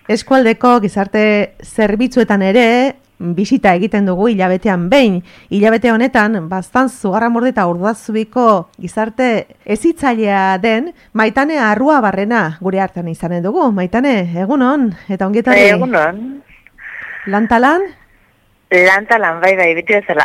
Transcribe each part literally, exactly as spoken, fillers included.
Eskualdeko gizarte zerbitzuetan ere bisita egiten dugu hilabetean behin. Hilabete honetan, bastan Zugarramurdi eta Urdazubiko gizarte hezitzailea den Maitane Arruabarrena gure artean izanen dugu. Maitane, egunon, eta ongietari? Egunon. Lantalan? Lantalan, bai, bai, beti bezala.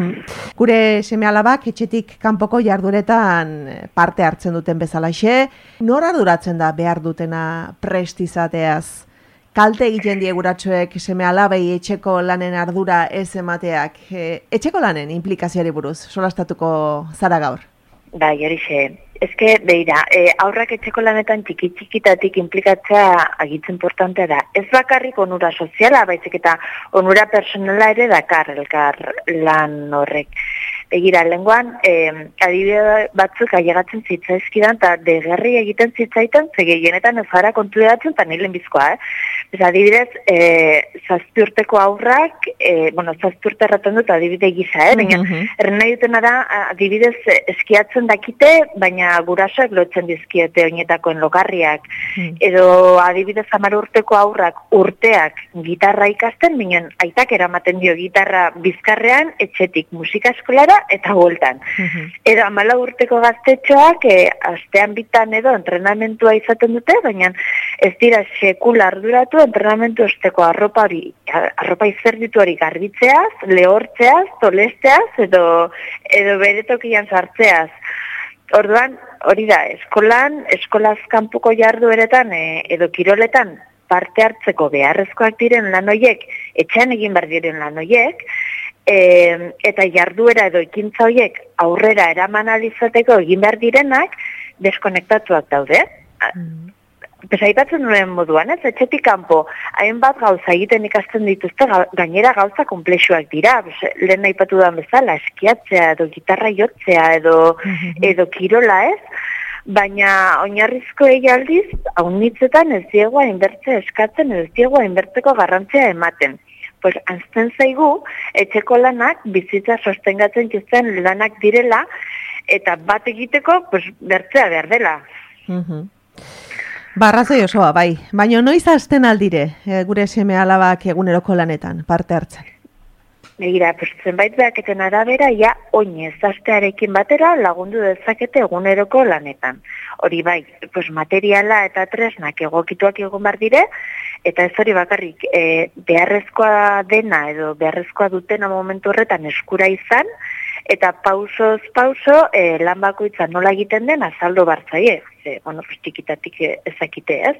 Gure seme-alabak etxetik kanpoko jarduretan parte hartzen duten bezalaxe, nor arduratzen da behar dutena prest izateaz? Kalte egiten die guratxoek seme-alabei etxeko lanen ardura ez emateak. E, etxeko lanen implikazioari buruz, solastatuko zara gaur? Bai, horixe. Ezke, behira, e, aurrak etxeko lanetan txiki-txikitatik implikatzea agitz importantea da. Ez bakarrik onura soziala, baizik eta onura personala ere dakar elkar lan horrek. Begira, lenguan, eh, adibide batzuk ailegatzen zitzaizkidan, eta degerri egiten zitzaitan, ze gehienetan ez gara kontu edatzen, eta nilen bizkoa, eh? Ez adibidez, eh, zazpi urteko aurrak, eh, bueno, zazpi urte erraten dut adibide gisa, eh? Baina, mm-hmm. erren nahi dutena da, adibidez eskiatzen dakite, baina gurasoak lotzen dizkiete oinetakoen logarriak. Mm. Edo adibidez hamar urteko aurrak urteak gitarra ikasten, binen aitak eramaten dio gitarra bizkarrean, etxetik musika eskolara, eta bueltan. Mm-hmm. Edo hamala urteko gaztetxoak e, astean bitan edo entrenamentua izaten dute, baina ez dira sekula arduratu entrenamentu osteko arropa, arropa izerdituari garbitzeaz, lehortzeaz, tolesteaz, edo, edo beretokian sartzeaz. Orduan, hori da, eskolan, eskolaz kanpoko jardueretan e, edo kiroletan parte hartzeko beharrezkoak diren lan horiek, etxean egin behar diren lan horiek, E, eta jarduera edo ekintza horiek aurrera eraman alizateko egin behar direnak deskonektatuak daude. Mm. Pesaipatzen nuen moduan, ez? Etxetik kanpo, hainbat gauza egiten ikasten dituzte, gainera gauza komplexuak dira. Lehen aipatu da bezala, eskiatzea edo gitarra jotzea edo, mm-hmm. edo kirola, ez? Baina oinarrizko eialdiz, haunitzetan ez diego hainbertze eskatzen, ez diego hainbertzeko garrantzia ematen. Pues, anzten zaigu, etxeko lanak bizitza sostengatzen txusten lanak direla, eta bat egiteko, pues, bertzea behar dela. Mm-hmm. Barrazoi osoa, bai. Baina noiz hasten aldire, e, gure seme-alabak eguneroko lanetan, parte hartzen? Begira, pues, zenbait behaketen arabera, ja, oinez, hastearekin batera lagundu dezakete eguneroko lanetan. Hori bai, pues, materiala eta tresnak egokituak egon bar dire, eta ez hori bakarrik, e, beharrezkoa dena edo beharrezkoa dutena momentu horretan eskura izan, eta pausoz pauso e, lan bakoitza nola egiten den azaldo bartzaie. E, bueno, txikitatik ezakite ez.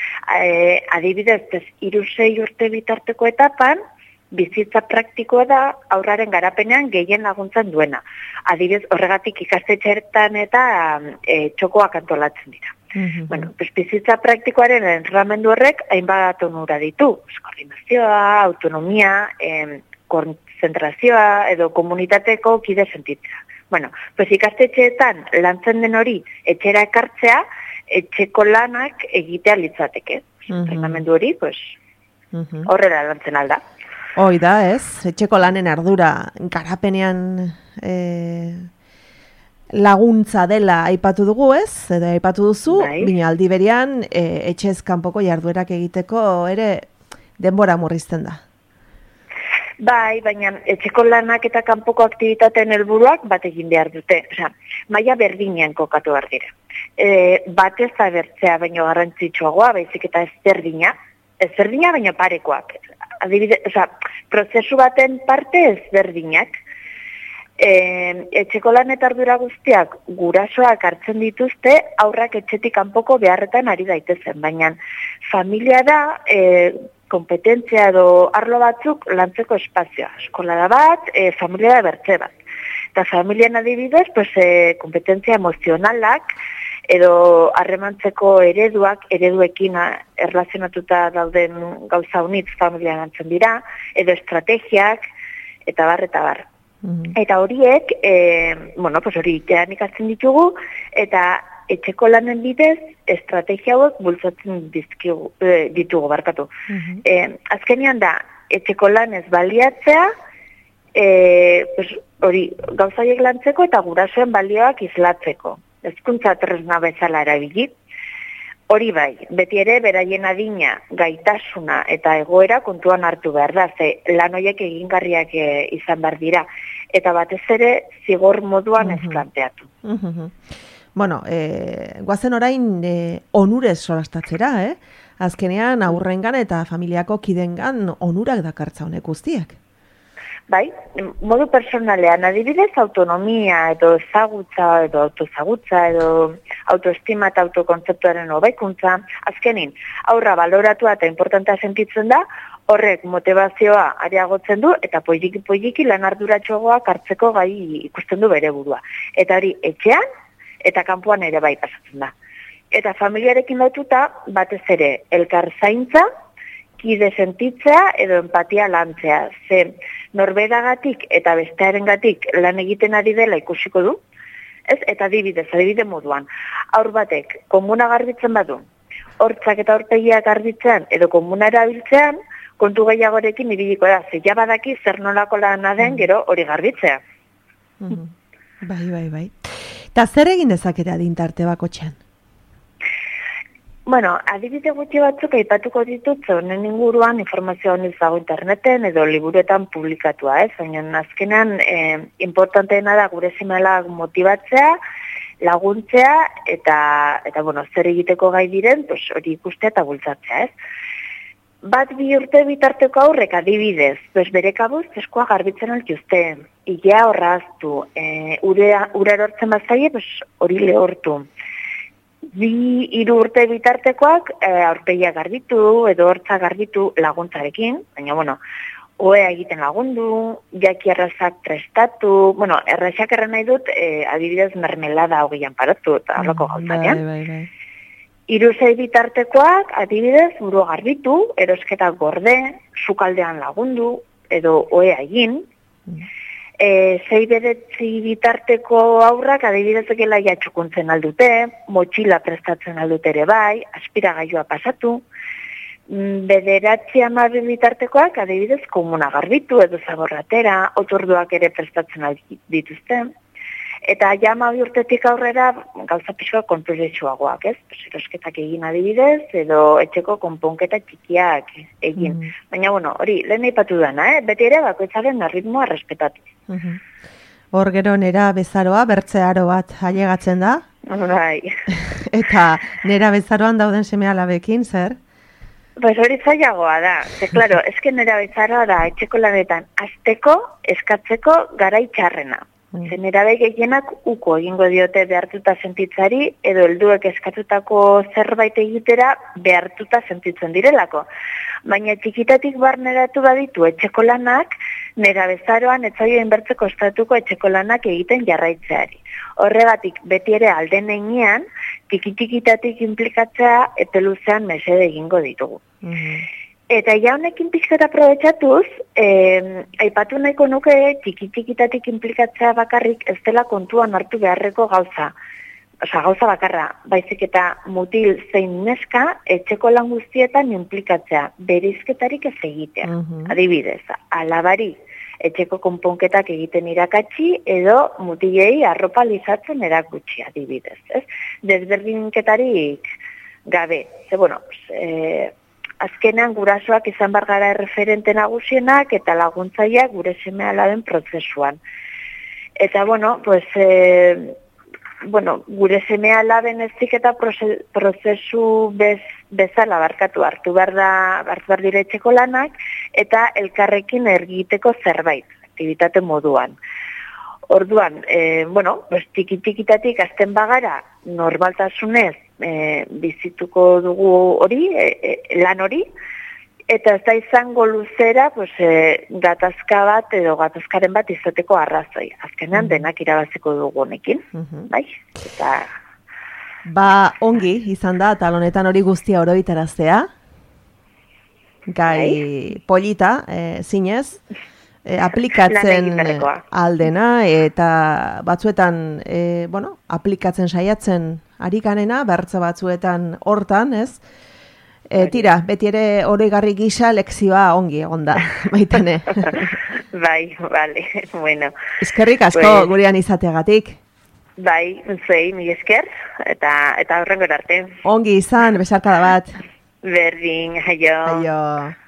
E, adibidez, ez hiru sei urte bitarteko etapan, bizitza praktikoa da aurraren garapenean gehien laguntzen duena. Adibidez, horregatik ikastetxeetan eta e, txokoak antolatzen dira. Mm-hmm. Bueno, pues, bizitza praktikoaren entrenamendu horrek hainbat onura ditu. Koordinazioa, autonomia, eh, konzentrazioa edo komunitateko kide sentitzea. Bueno, pues, ikastetxeetan lantzen den hori etxera ekartzea, etxeko lanak egitea litzateke. Mm-hmm. Entrenamendu hori, pues, mm-hmm. horrela lantzen alda. Hoi da, ez? Etxeko lanen ardura garapenean eh, laguntza dela aipatu dugu, ez? Edo aipatu duzu, bai. Bina aldi berian e, etxez kanpoko jarduerak egiteko ere denbora murrizten da. Bai, baina etxeko lanak eta kanpoko aktibitateen helburuak bat egin behar dute. Osea, maila berdinean kokatu behar dira. E, bat ez da bertzea baino garrantzitsuagoa, baizik eta ez berdina, ez berdina baina parekoak. Adibide, osea, prozesu baten parte ez berdinak. E, etxeko lan eta ardura guztiak gurasoak hartzen dituzte aurrak etxetik kanpoko beharretan ari daitezen, baina familia da e, kompetentzia edo arlo batzuk lantzeko espazioa. Eskola da bat, e, familia da bertze bat. Eta familian adibidez, pues, e, kompetentzia emozionalak edo harremantzeko ereduak, ereduekin erlazionatuta dauden gauza unitz familian lantzen dira, edo estrategiak, eta bar, eta bar. Mm-hmm. Eta horiek, e, bueno, pues hori itean ikasten ditugu, eta etxeko lanen bidez, estrategia hauek bultzatzen dizkigu, e, ditugu, barkatu. Mm-hmm. E, azkenean da, etxeko lanez baliatzea, e, pues, hori gauzaiek lantzeko eta gurasoen balioak islatzeko. Hezkuntza tresna bezala erabili. Hori bai, beti ere beraien adina, gaitasuna eta egoera kontuan hartu behar da, ze lan horiek egingarriak e, izan behar dira, eta batez ere zigor moduan ez planteatu. Bueno, e, guazen orain e, onurez solastatzera, eh? Azkenean aurrengan eta familiako kidengan onurak dakartza honek guztiak. Bai, modu personalean, adibidez, autonomia edo ezagutza edo autozagutza edo autoestima eta autokontzeptuaren hobeikuntza, azkenin, aurra baloratua eta importantea sentitzen da, horrek motivazioa areagotzen du eta poiliki-poiliki lan arduratxoagoak hartzeko gai ikusten du bere burua. Eta hori etxean eta kanpoan ere bai pasatzen da. Eta familiarekin lotuta batez ere elkar zaintza, kide sentitzea edo empatia lantzea. Ze norberagatik eta bestearengatik lan egiten ari dela ikusiko du, ez? Eta adibidez, adibide moduan. Aur batek komuna garbitzen badu, hortzak eta horpegiak garbitzen edo komuna erabiltzean, kontu gehiagorekin ibiliko da. Ze ja badaki zer nolako lana den gero hori garbitzea. Mm. Bai, bai, bai. Eta zer egin dezakete adintarte bakotxean? Bueno, adibide gutxi batzuk aipatuko ditut, honen inguruan informazioa honiz dago interneten edo liburuetan publikatua, ez? Baina azkenean eh, importanteena da gure semealak motibatzea, laguntzea eta eta bueno, zer egiteko gai diren, pues hori ikustea eta bultzatzea, ez? Bat bi urte bitarteko aurrek adibidez, pues bere kabuz eskoa garbitzen altuzte, ilea horraztu, eh, ura, ura erortzen bazaie, pues hori lehortu. Bi hiru urte bitartekoak e, aurpegia garbitu edo hortza garbitu laguntzarekin, baina bueno, oea egiten lagundu, jaki errazak prestatu, bueno, errazak erran nahi dut, e, adibidez mermelada hogeian paratu eta horreko gauzanean. Bai, bai, bai. Hiru sei bitartekoak adibidez burua garbitu, erosketak gorde, sukaldean lagundu edo oea egin. Mm. E, zei beretzi bitarteko aurrak adibidezekela jatxukuntzen aldute, motxila prestatzen aldute ere bai, aspiragailua pasatu, bederatzi hamabi bitartekoak adibidez komuna garbitu edo zaborratera, otorduak ere prestatzen dituzte, eta jama bi urtetik aurrera gauza pixkoa konturetsuagoak, ez? Erosketak egin adibidez, edo etxeko konponketa txikiak egin. Mm. Baina, bueno, hori, lehen aipatu dana, eh? Beti ere bakoitzaren erritmoa respetatu. Mm-hmm. Hor gero nera bezaroa, bertze aro bat ailegatzen da? Bai. Eta nera bezaroan dauden seme alabekin, zer? Pues hori zailagoa da. Ze, klaro, eske nera bezaroa da etxeko lanetan azteko, eskatzeko garai txarrena. Zen erabe gehienak uko egingo diote behartuta sentitzari edo helduek eskatutako zerbait egitera behartuta sentitzen direlako. Baina txikitatik barneratu baditu etxeko lanak, nera bezaroan etzaio inbertzeko estatuko etxeko lanak egiten jarraitzeari. Horregatik beti ere alden heinean, tiki-tikitatik implikatzea epeluzean mesede egingo ditugu. Mm-hmm. Eta ja honekin pixketa aprobetxatuz, eh, aipatu nahiko nuke txiki-txikitatik implikatzea bakarrik ez dela kontuan hartu beharreko gauza. Osa, gauza bakarra, baizik eta mutil zein neska etxeko lan guztietan implikatzea, berizketarik ez egitea. Mm-hmm. Adibidez, alabari etxeko konponketak egiten irakatsi edo mutilei arropa lizatzen erakutsi, adibidez. Ez? Desberdinketarik gabe. Ze, bueno, eh, azkenean gurasoak izan bar gara erreferente nagusienak eta laguntzaileak gure seme alaben prozesuan. Eta bueno, pues eh, bueno, gure seme alaben eziketa prozesu bez, bezala barkatu hartu behar da, hartu behar dire etxeko lanak eta elkarrekin ergiteko zerbait, aktibitate moduan. Orduan, eh, bueno, pues tiki-tikitatik azten bagara normaltasunez E, bizituko dugu hori, e, e, lan hori, eta ez da izango luzera pues, e, gatazka bat edo gatazkaren bat izateko arrazoi. Azkenean denak irabaziko dugu honekin, mm-hmm. bai? Eta... Ba, ongi izan da, eta honetan hori guztia oroitaraztea, gai bai? Polita, e, zinez, e, aplikatzen aldena, eta batzuetan, e, bueno, aplikatzen saiatzen arikanena, bertze batzuetan hortan, ez? E, tira, beti ere oroigarri gisa lekzioa ongi egon da, baitene. Bai, vale, bueno. Eskerrik asko pues... gurean izateagatik. Bai, zuei, mi esker, eta eta horrengo arte. Ongi izan, besarkada bat. Berdin, aio. Aio.